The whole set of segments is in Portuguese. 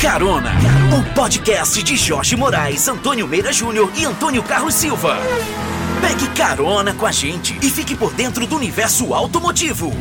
Carona, o podcast de Jorge Moraes, Antônio Meira Júnior e Antônio Carlos Silva. Pegue carona com a gente e fique por dentro do universo automotivo.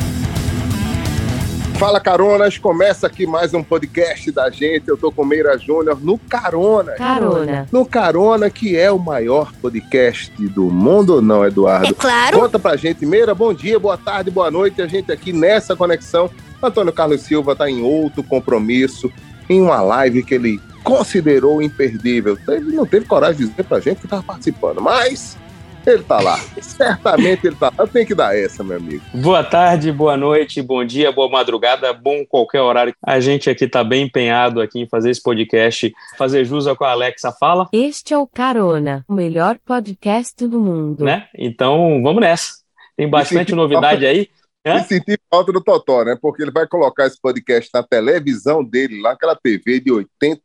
Fala, caronas, começa aqui mais um podcast da gente. Eu tô com o Meira Júnior no Carona. No Carona, que é o maior podcast do mundo, não, Eduardo? É claro. Conta pra gente, Meira, bom dia, boa tarde, boa noite. A gente aqui nessa conexão. Antônio Carlos Silva tá em outro compromisso, em uma live que ele considerou imperdível. Ele não teve coragem de dizer pra gente que tava participando, mas ele tá lá. Certamente ele tá lá. Tem que dar essa, meu amigo. Boa tarde, boa noite, bom dia, boa madrugada, bom qualquer horário. A gente aqui tá bem empenhado aqui em fazer esse podcast, fazer jus ao que a Alexa fala. Este é o Carona, o melhor podcast do mundo. Né? Então, vamos nessa. Tem bastante novidade aí. E senti falta do Totó, né? Porque ele vai colocar esse podcast na televisão dele, lá, aquela TV de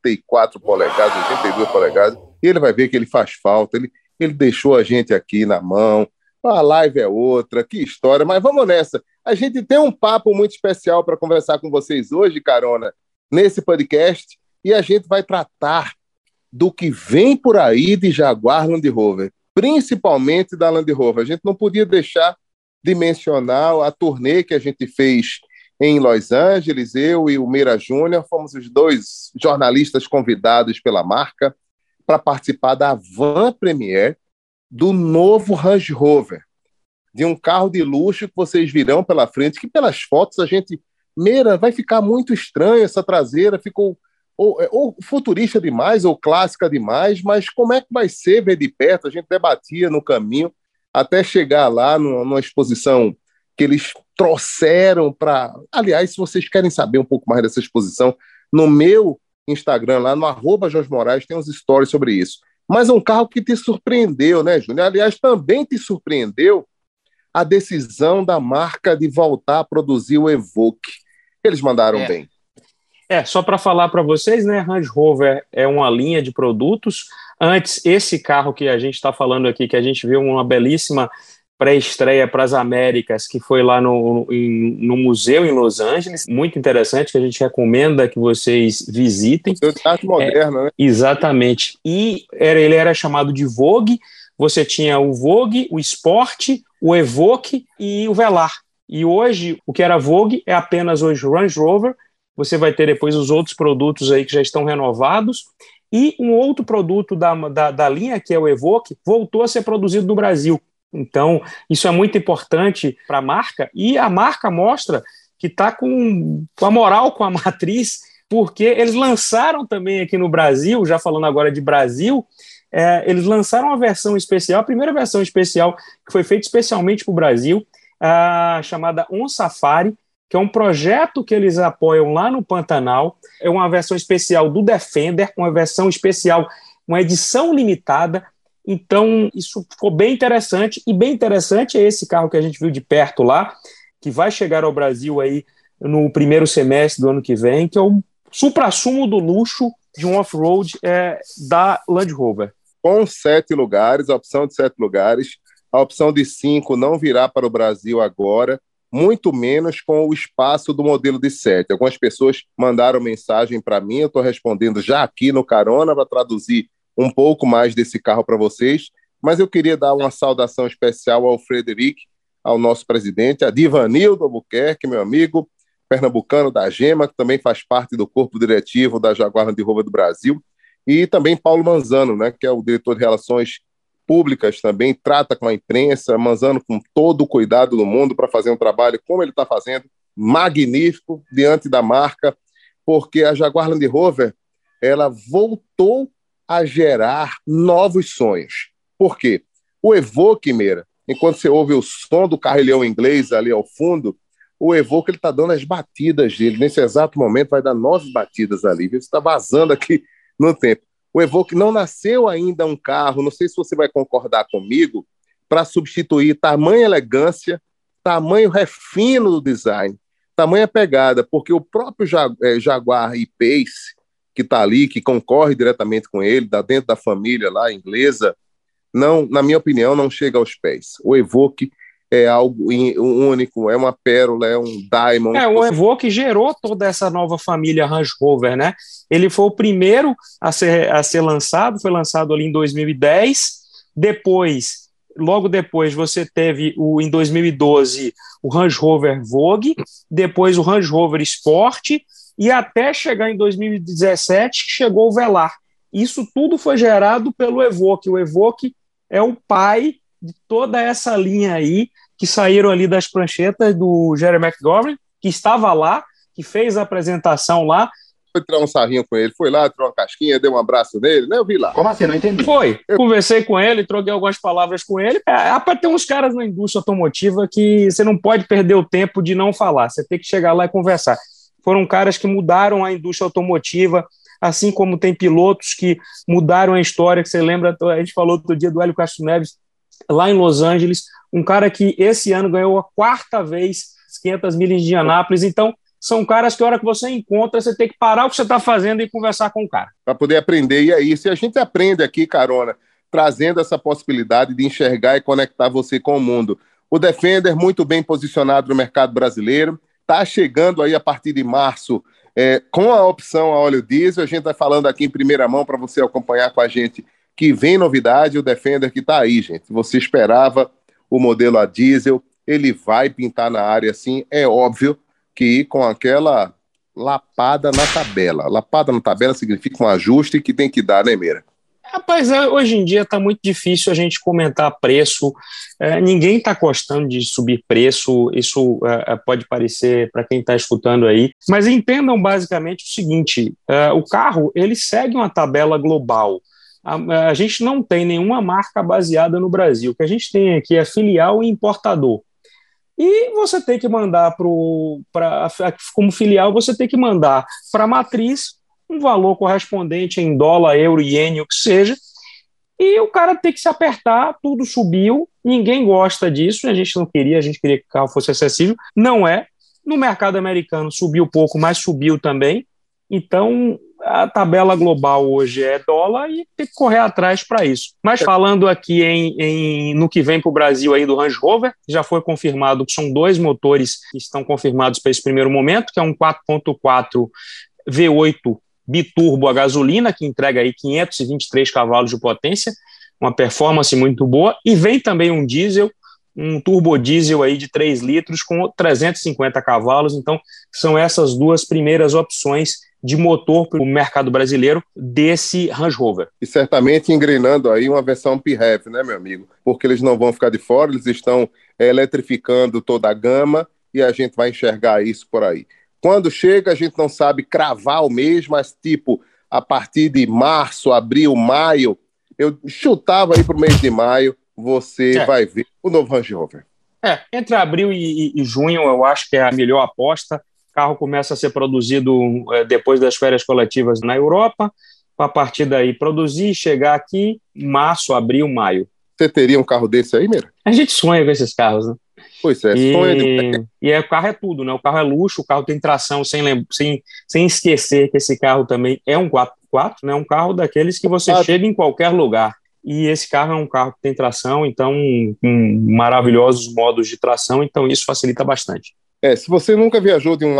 84 polegadas, 82 polegadas, e ele vai ver que ele faz falta. Ele deixou a gente aqui na mão. A live é outra, que história. Mas vamos nessa. A gente tem um papo muito especial para conversar com vocês hoje, Carona, nesse podcast, e a gente vai tratar do que vem por aí de Jaguar Land Rover, principalmente da Land Rover. A gente não podia deixar de mencionar a turnê que a gente fez em Los Angeles. Eu e o Meira Júnior fomos os dois jornalistas convidados pela marca para participar da Van Premiere do novo Range Rover, de um carro de luxo que vocês virão pela frente, que pelas fotos a gente... Meira, vai ficar muito estranho essa traseira, ficou ou futurista demais ou clássica demais, mas como é que vai ser ver de perto? A gente debatia no caminho até chegar lá numa exposição que eles trouxeram para... Aliás, se vocês querem saber um pouco mais dessa exposição, no meu Instagram, lá no @Jorge Moraes, tem uns stories sobre isso. Mas um carro que te surpreendeu, né, Júnior? Aliás, também te surpreendeu a decisão da marca de voltar a produzir o Evoque. Eles mandaram bem. Só para falar para vocês, né, Range Rover é uma linha de produtos. Antes, esse carro que a gente está falando aqui, que a gente viu uma belíssima pré-estreia para as Américas, que foi lá no museu em Los Angeles, muito interessante, que a gente recomenda que vocês visitem. Museu de Arte Moderna, né? Exatamente. E ele era chamado de Vogue. Você tinha o Vogue, o Sport, o Evoque e o Velar. E hoje, o que era Vogue é apenas hoje o Range Rover. Você vai ter depois os outros produtos aí que já estão renovados. E um outro produto da linha, que é o Evoque, voltou a ser produzido no Brasil. Então, isso é muito importante para a marca, e a marca mostra que está com a moral com a matriz, porque eles lançaram também aqui no Brasil, já falando agora de Brasil, eles lançaram uma versão especial, a primeira versão especial que foi feita especialmente para o Brasil, chamada On Safari, que é um projeto que eles apoiam lá no Pantanal. É uma versão especial do Defender, uma versão especial, uma edição limitada. Então, isso ficou bem interessante, e bem interessante é esse carro que a gente viu de perto lá, que vai chegar ao Brasil aí no primeiro semestre do ano que vem, que é o suprassumo do luxo de um off-road da Land Rover. Com 7 lugares, a opção de 7 lugares, a opção de 5 não virá para o Brasil agora, muito menos com o espaço do modelo de 7. Algumas pessoas mandaram mensagem para mim, eu estou respondendo já aqui no Carona para traduzir um pouco mais desse carro para vocês, mas eu queria dar uma saudação especial ao Frederic, ao nosso presidente, a Divanildo Albuquerque, meu amigo, pernambucano da Gema, que também faz parte do corpo diretivo da Jaguar Land Rover do Brasil, e também Paulo Manzano, né, que é o diretor de Relações Públicas, também trata com a imprensa, Manzano com todo o cuidado do mundo para fazer um trabalho como ele está fazendo, magnífico, diante da marca, porque a Jaguar Land Rover, ela voltou a gerar novos sonhos. Por quê? O Evoque, Meira, enquanto você ouve o som do carrilhão inglês ali ao fundo, o Evoque está dando as batidas dele. Nesse exato momento vai dar 9 batidas ali. Você está vazando aqui no tempo. O Evoque não nasceu ainda um carro, não sei se você vai concordar comigo, para substituir tamanha elegância, tamanho refino do design, tamanha pegada, porque o próprio Jaguar E-Pace, que está ali, que concorre diretamente com ele, está dentro da família lá inglesa, não, na minha opinião, não chega aos pés. O Evoque é algo único, é uma pérola, é um diamond. O Evoque gerou toda essa nova família Range Rover, né? Ele foi o primeiro a ser lançado, foi lançado ali em 2010, logo depois você teve em 2012 o Range Rover Vogue, depois o Range Rover Sport, e até chegar em 2017 chegou o Velar. Isso tudo foi gerado pelo Evoque. O Evoque é o pai de toda essa linha aí, que saíram ali das pranchetas do Jerry McGovern, que estava lá, que fez a apresentação lá. Foi tirar um sarrinho com ele, foi lá, tirou uma casquinha, deu um abraço nele, né? Eu vi lá. Como assim? Não entendi. Conversei com ele, troquei algumas palavras com ele. Rapaz, tem uns caras na indústria automotiva que você não pode perder o tempo de não falar, você tem que chegar lá e conversar. Foram caras que mudaram a indústria automotiva, assim como tem pilotos que mudaram a história, que você lembra, a gente falou outro dia do Hélio Castro Neves, lá em Los Angeles, um cara que esse ano ganhou a 4ª vez as 500 milhas de Indianápolis. Então, são caras que a hora que você encontra, você tem que parar o que você está fazendo e conversar com o cara. Para poder aprender, e é isso. E a gente aprende aqui, Carona, trazendo essa possibilidade de enxergar e conectar você com o mundo. O Defender, muito bem posicionado no mercado brasileiro, está chegando aí a partir de março com a opção a óleo diesel. A gente vai falando aqui em primeira mão para você acompanhar com a gente que vem novidade, o Defender que está aí, gente. Você esperava o modelo a diesel, ele vai pintar na área, sim, é óbvio que com aquela lapada na tabela. Lapada na tabela significa um ajuste que tem que dar, né, Meira? Rapaz, hoje em dia está muito difícil a gente comentar preço, ninguém está gostando de subir preço, isso pode parecer para quem está escutando aí, mas entendam basicamente o seguinte, o carro ele segue uma tabela global. A gente não tem nenhuma marca baseada no Brasil. O que a gente tem aqui é filial e importador. E você tem que mandar como filial, você tem que mandar para a matriz um valor correspondente em dólar, euro, iene, o que seja, e o cara tem que se apertar, tudo subiu, ninguém gosta disso, a gente queria que o carro fosse acessível, não é. No mercado americano subiu pouco, mas subiu também, então a tabela global hoje é dólar e tem que correr atrás para isso. Mas falando aqui no que vem para o Brasil aí do Range Rover, já foi confirmado que são 2 motores que estão confirmados para esse primeiro momento, que é um 4.4 V8 biturbo a gasolina, que entrega aí 523 cavalos de potência, uma performance muito boa, e vem também um diesel, um turbodiesel aí de 3 litros com 350 cavalos, então são essas 2 primeiras opções de motor para o mercado brasileiro desse Range Rover. E certamente engrenando aí uma versão PHEV, né, meu amigo? Porque eles não vão ficar de fora, eles estão eletrificando toda a gama e a gente vai enxergar isso por aí. Quando chega, a gente não sabe cravar o mês, mas tipo, a partir de março, abril, maio, eu chutava aí para o mês de maio, você vai ver o novo Range Rover. Entre abril e junho, eu acho que é a melhor aposta. O carro começa a ser produzido depois das férias coletivas na Europa, a partir daí produzir, chegar aqui em março, abril, maio. Você teria um carro desse aí, Meira? A gente sonha com esses carros, né? Pois é, sonha de... o carro é tudo, né? O carro é luxo, o carro tem tração, sem esquecer que esse carro também é um 4x4, né? Um carro daqueles que você chega em qualquer lugar. E esse carro é um carro que tem tração, então com maravilhosos modos de tração, então isso facilita bastante. Se você nunca viajou de um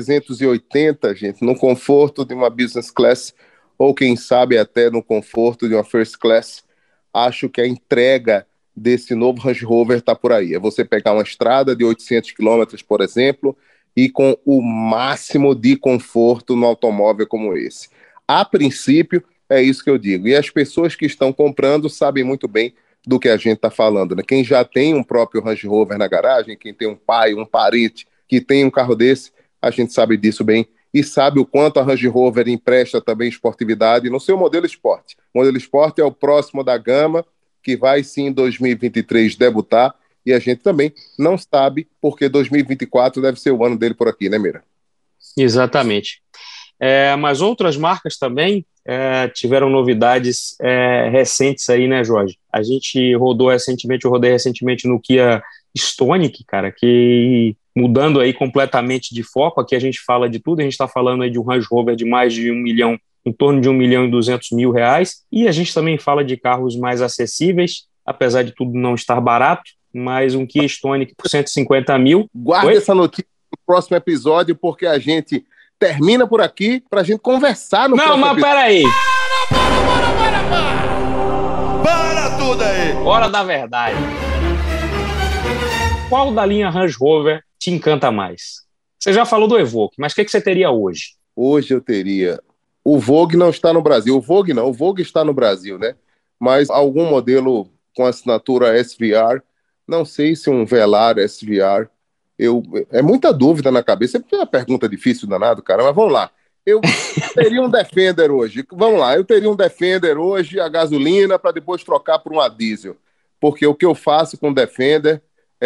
A380, gente, no conforto de uma business class, ou quem sabe até no conforto de uma first class, acho que a entrega desse novo Range Rover está por aí. É você pegar uma estrada de 800 quilômetros, por exemplo, e com o máximo de conforto no automóvel como esse. A princípio, é isso que eu digo. E as pessoas que estão comprando sabem muito bem do que a gente está falando, né? Quem já tem um próprio Range Rover na garagem, quem tem um pai, um parente que tem um carro desse, a gente sabe disso bem e sabe o quanto a Range Rover empresta também esportividade no seu modelo Sport. O modelo Sport é o próximo da gama, que vai sim em 2023 debutar, e a gente também não sabe porque 2024 deve ser o ano dele por aqui, né, Meira? Exatamente. Mas outras marcas também tiveram novidades recentes aí, né, Jorge? A gente rodei recentemente no Kia Stonic, cara, que mudando aí completamente de foco, aqui a gente fala de tudo, a gente está falando aí de um Range Rover de mais de 1 milhão, em torno de R$1.200.000, e a gente também fala de carros mais acessíveis, apesar de tudo não estar barato, mas um Kia Stonic por 150 mil. Guarda essa notícia no próximo episódio, porque a gente termina por aqui pra gente conversar no próximo episódio. Não, mas peraí. Para tudo aí! Hora da verdade. Qual da linha Range Rover te encanta mais? Você já falou do Evoque, mas o que você teria hoje? Hoje eu teria... O Vogue não está no Brasil. O Vogue está no Brasil, né? Mas algum modelo com assinatura SVR, não sei se um Velar SVR, é muita dúvida na cabeça. Sempre é uma pergunta difícil danado, cara, mas vamos lá. Eu teria um Defender hoje. Vamos lá, eu teria um Defender hoje a gasolina para depois trocar por uma diesel. Porque o que eu faço com o Defender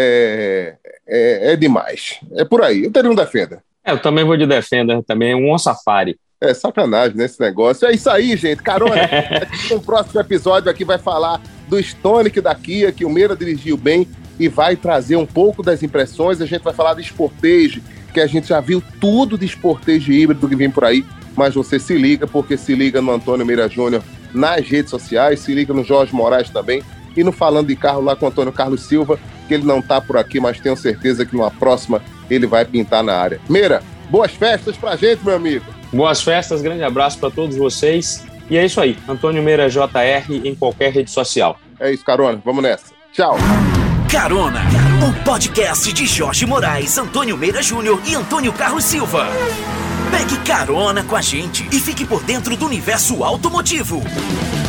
é demais. É por aí. Eu teria um Defender. Eu também vou de Defender, também um Safari. É sacanagem, né, esse negócio. É isso aí, gente. Carona, no próximo episódio aqui vai falar do Stonic da Kia, que o Meira dirigiu bem e vai trazer um pouco das impressões. A gente vai falar de Sportage, que a gente já viu tudo de Sportage híbrido que vem por aí, mas você se liga, porque se liga no Antônio Meira Júnior nas redes sociais, se liga no Jorge Moraes também, e no Falando de Carro lá com o Antônio Carlos Silva, que ele não tá por aqui, mas tenho certeza que numa próxima ele vai pintar na área. Meira, boas festas pra gente, meu amigo. Boas festas, grande abraço para todos vocês. E é isso aí, Antônio Meira JR em qualquer rede social. É isso, Carona, vamos nessa. Tchau. Carona, o podcast de Jorge Moraes, Antônio Meira Júnior e Antônio Carlos Silva. Pegue carona com a gente e fique por dentro do universo automotivo.